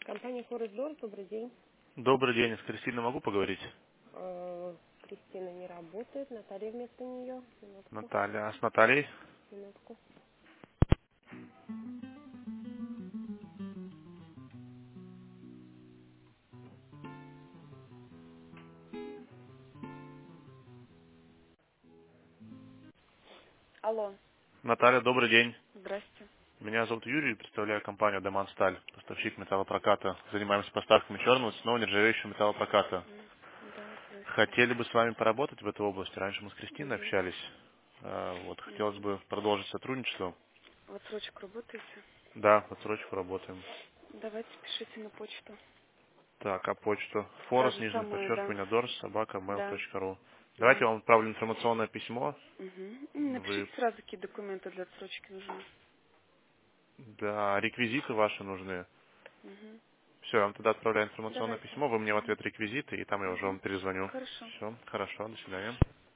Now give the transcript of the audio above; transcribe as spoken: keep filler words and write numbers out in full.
Компания Форестдор, добрый день. Добрый день, с Кристиной могу поговорить? Э, Кристина не работает, Наталья вместо нее. Минутку, Наталья. А с Натальей? минутку. Алло, Наталья, добрый день. здрасте. Меня зовут Юрий, представляю компанию Демонсталь, поставщик металлопроката. Занимаемся поставками черного, цветного, нержавеющего металлопроката. М, Да, здрасте. Хотели бы с вами поработать в этой области. Раньше мы с Кристиной Угу. общались. А, Вот, хотелось Угу. бы продолжить сотрудничество. В отсрочку работаете? Да, в отсрочку работаем. Давайте пишите на почту. Так, а почту? Та Форус, же нижнее самая, да. подчеркивание, дорс, собака, mail Да, точка ру. Давайте да. я вам отправлю информационное письмо. Угу. Вы, Напишите сразу, какие документы для отсрочки нужны. да, реквизиты ваши нужны. Угу. Все, я вам тогда отправляю информационное Давайте. письмо, вы мне в Угу. ответ реквизиты, и там я уже Угу. вам перезвоню. Хорошо. Все, хорошо, до свидания.